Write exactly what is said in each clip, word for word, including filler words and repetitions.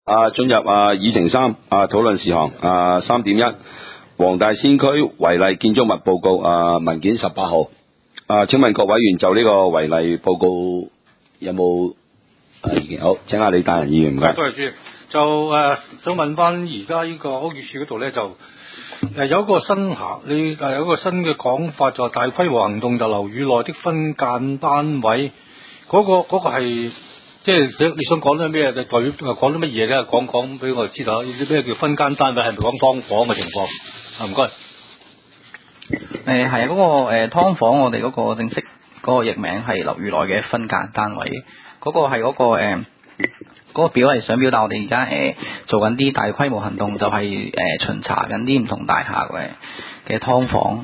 啊，進入啊議程三啊討論事項啊三點一黃大仙區違例建築物報告啊文件十八號啊，請問各委員就呢個違例報告有冇啊意見？好，請下李大仁議員。唔該。 多謝主席。就誒、呃、想問翻而家呢個屋宇署嗰度咧，就誒、呃、有一個新下你誒有一個新嘅講法，就係大規模行動就樓宇內的分間單位嗰、嗰個嗰、嗰個係。即係你你想講啲咩？代表講啲乜嘢咧？講講俾我哋知道。咩叫分間單位？係咪講劏房嘅情況？啊，唔該。 誒係啊，嗰、嗰個誒劏、呃、房，我哋嗰個正式嗰個譯名係樓宇內嘅分間單位。嗰、嗰個係嗰、嗰個誒嗰、呃嗰個表係想表達我哋而家誒做緊啲大規模行動，就係、是、誒、呃、巡查緊啲唔同大廈嘅嘅劏房。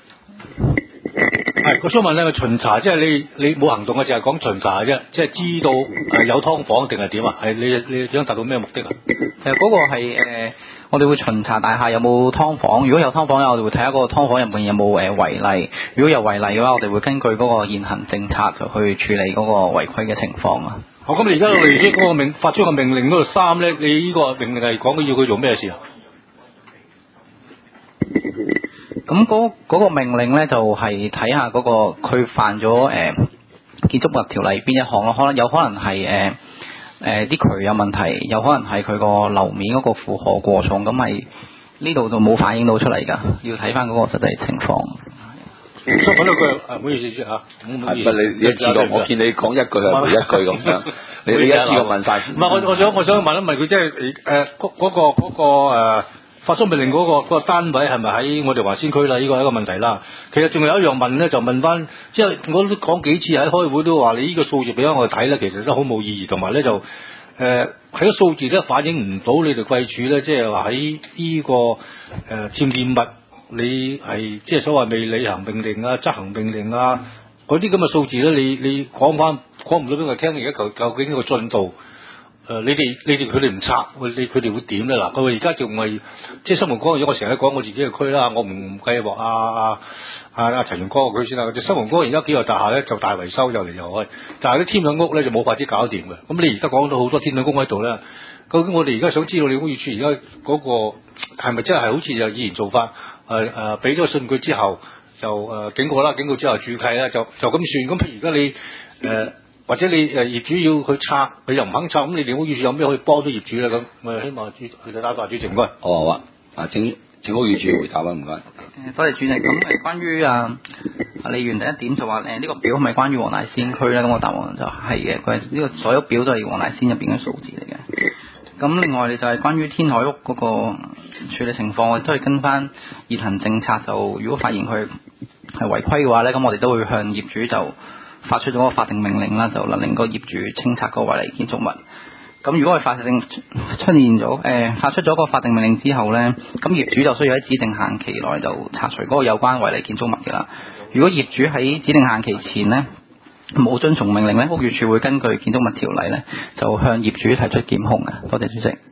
係，我想問咧，巡查即係你你冇行動嘅，就係講巡查啫，即係知道誒有劏房定係點啊？係你你想達到咩目的啊？ 其實嗰個係誒、呃，我哋會巡查大廈有冇劏房，如果有劏房咧，我哋會睇下嗰個劏房入面有冇誒違例。如果有違例嘅話，我哋會根據嗰個現行政策就去處理嗰個違規嘅情況啊。 好，咁你而家我哋嗰個命發出個命令嗰度三咧，你呢個命令係講緊要佢做咩事啊？ 咁嗰嗰個命令咧，就係睇下嗰個佢犯咗誒、呃、建築物條例邊一項咯，可能有可能係誒誒啲渠有問題，有可能係佢個樓面嗰個負荷過重，咁係呢度就冇反映到出嚟㗎，要睇翻嗰個實際情況。 所以講到句，唔好意思先嚇，唔好意思。 係咪你一次過？我見你講一句係回一句咁樣，你你一次過問晒。 唔係，我我想我想問一問佢，即係誒嗰嗰個嗰、嗰個誒。發出命令嗰、那個那個單位係咪喺我哋華仙區啦？呢個係一個問題啦。其實仲有一樣問咧，就問翻，即係我都講幾次喺開會都話，你呢個數字俾翻我哋睇咧，其實都好冇意義，同埋咧就誒喺個數字咧反映唔到你哋貴署咧，即係話喺呢個誒僭建物，你係即係所謂未履行命令啊、執行命令啊嗰啲咁嘅數字咧，你你講翻講唔到俾我聽，而家究究竟呢個進度？誒、呃，你哋你哋佢哋唔拆，你佢哋會點咧？嗱，佢而家仲係即係新蒲崗，如果我成日講我自己嘅區啦，我唔計劃啊啊啊陳元光個區先啦。就新蒲崗而家幾個大廈咧就大維修又嚟又去，但係啲天台屋咧就冇法子搞掂嘅。咁你而家講到好多天台工喺度咧，究竟我哋而家想知道你屋宇署而家嗰個係咪真係好似就以前做法？誒誒，俾咗個信據之後就誒、呃、警告啦，警告之後註契啦，就就咁算。咁譬如而家你誒。呃或者你誒業主要去拆，佢又唔肯拆，咁你哋屋宇署有咩可以幫到業主咧？咁我希望主佢就打個主席唔該。 好啊，好啊，啊請請屋宇署回答啦，唔該。 誒多謝主席。咁誒關於啊啊李源第一點就話誒呢個表係咪關於黃大仙區咧？咁我答案就係嘅，佢係呢個所有表都係黃大仙入邊嘅數字嚟嘅。咁另外你就係關於天台屋嗰個處理情況，我哋都係跟翻現行政策，就如果發現佢係違規嘅話咧，咁我哋都會向業主就發出咗個法定命令啦，就勒令個業主清拆個違例建築物。咁如果係法定出現咗誒、呃、發出咗個法定命令之後咧，咁業主就需要喺指定限期內就拆除嗰個有關違例建築物嘅啦。如果業主喺指定限期前咧冇遵從命令咧，屋宇署會根據建築物條例咧就向業主提出檢控嘅。多謝主席。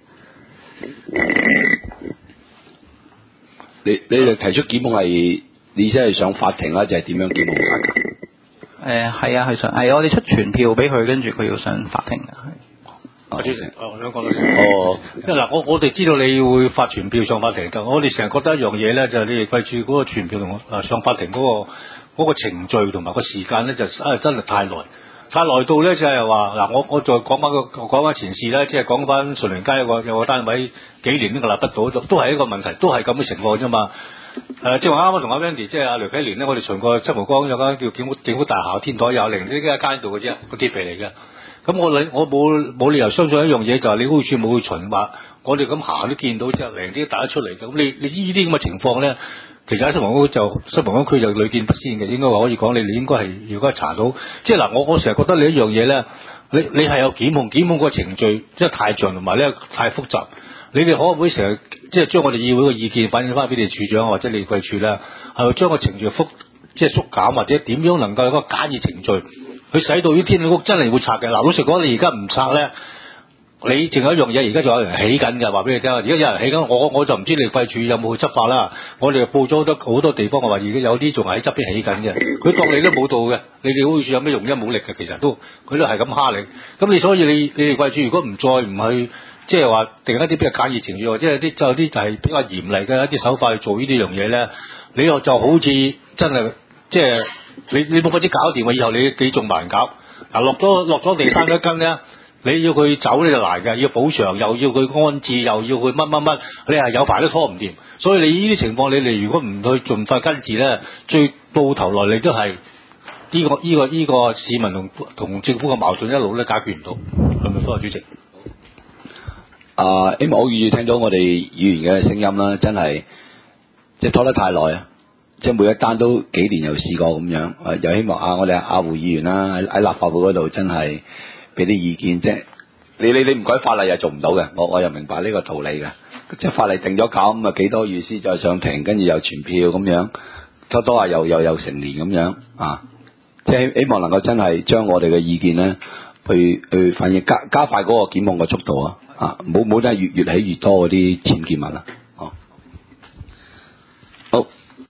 你你哋提出檢控係你意思係上法庭啦，就係點樣檢控法？ 誒係啊，係上係我哋出傳票俾佢，跟住佢要上法庭嘅。 阿主席，我想講到哦，即係嗱，我我哋知道你會發傳票上法庭㗎。我哋成日覺得一樣嘢咧，就係、是、你哋貴署嗰個傳票同誒上法庭嗰、那個嗰、那個程序同埋個時間咧，就啊真係太耐，太耐到咧就係話嗱，我我再講翻個講翻前事咧，即係講翻順聯街有個有個單位幾年都立不到，都係一個問題，都係咁嘅情況啫嘛。誒，即係啱啱同阿 Wendy 即係阿梁啟廉咧，我哋巡過新蒲崗有間叫政府政府大廈天台有零呢一間度嘅啫，個鐵皮嚟嘅。咁我理我冇冇理由相信一樣嘢，就係你屋宇署冇去巡話，我哋咁行都見到即係零啲打得出嚟嘅。咁你你呢啲咁嘅情況咧，其實喺新蒲崗就新蒲崗區就屢見不鮮嘅，應該話可以講你哋應該係如果係查到，即係嗱，我我成日覺得你一樣嘢咧，你你係有檢控檢控個程序即係太長同埋咧太複雜。你哋可唔可以成日即係將我哋議會嘅意見反映翻俾你處長或者你貴處咧，係咪將個程序複即係縮減或者點樣能夠有個簡易程序，去使到啲天台屋真係會拆嘅？嗱，老實講，你而家唔拆咧，你仲有一樣嘢，而家仲有人起緊嘅，話俾你聽。而家有人起緊，我我就唔知你貴處有冇去執法啦。我哋報咗好多好多地方，我話而家有啲仲喺側邊起緊嘅，佢當你都冇到嘅，你哋屋宇署有咩用？因冇力嘅，其實都佢都係咁蝦你。咁你所以你你哋貴處如果唔再唔去即係話定一啲比較簡易程序，或者係啲就有啲就係比較嚴厲嘅一啲手法去做呢啲樣嘢咧，你又就好似真係即係你你冇嗰啲搞掂嘅，以後你你仲難搞。嗱落咗落咗地生咗根咧，你要佢走呢就難嘅，要補償，又要佢安置，又要佢乜乜乜，你係有排都拖唔掂。所以你呢啲情況，你哋如果唔去盡快根治咧，最到頭來你都係。呢、這個呢、這個呢、這個市民同同政府嘅矛盾一路咧解決唔到，係咪？多謝主席。 啊，希望好願意聽到我哋議員嘅聲音啦，真係即係拖得太耐啊！即係每一單都幾年又試過咁樣，啊又希望啊我哋阿胡議員啦喺喺立法會嗰度真係俾啲意見啫。你你你唔改法例又做唔到嘅，我我又明白呢個道理嘅。即係法例定咗搞咁啊幾多月先再上庭，跟住又傳票咁樣，多多啊又又又成年咁樣啊！即係希望能夠真係將我哋嘅意見咧，去去反映加加快嗰個檢控嘅速度啊！啊，冇冇真係越越起越多嗰啲僭建物啊！